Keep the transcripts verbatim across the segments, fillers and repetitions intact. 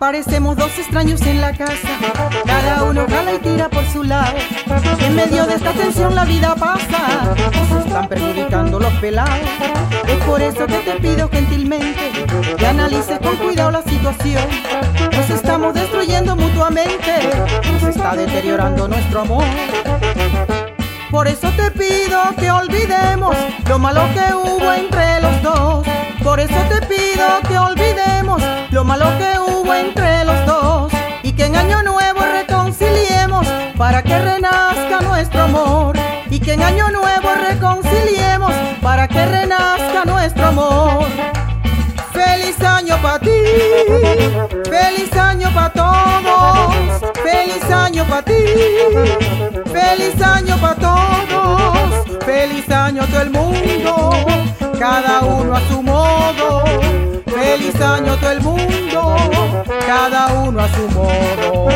Parecemos dos extraños en la casa, cada uno jala y tira por su lado. En medio de esta tensión la vida pasa, se están perjudicando los pelados. Es por eso que te pido gentilmente que analices con cuidado la situación. Nos estamos destruyendo mutuamente, nos está deteriorando nuestro amor. Por eso te pido que olvidemos lo malo que hubo entre los dos. Por eso te pido que olvidemos lo malo que hubo entre los dos, y que en año nuevo reconciliemos para que renazca nuestro amor. Y que en año nuevo reconciliemos para que renazca nuestro amor. Feliz año para ti, feliz año para todos, feliz año para ti, feliz año para todos, feliz año a todo el mundo, cada uno a su modo. Feliz año a todo el mundo, cada uno a su modo.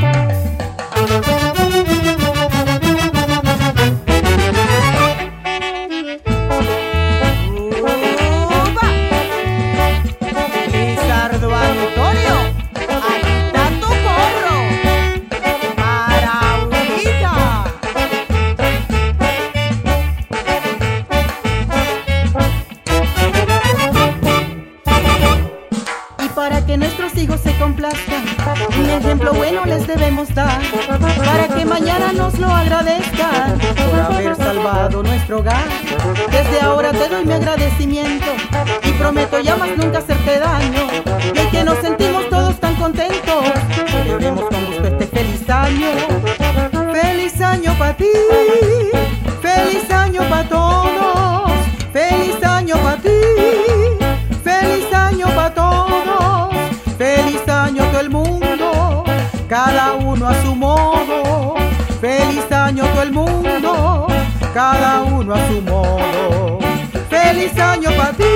Para que nuestros hijos se complazcan, un ejemplo bueno les debemos dar, para que mañana nos lo agradezcan por haber salvado nuestro hogar. Desde ahora te doy mi agradecimiento y prometo ya más nunca hacerte daño. Y hoy que nos sentimos todos tan contentos, celebremos con gusto este feliz año. Feliz año para ti, feliz año para todos, feliz año para ti, feliz año para todos. Feliz año a todo el mundo, cada uno a su modo. Feliz año a todo el mundo, cada uno a su modo. Feliz año para ti,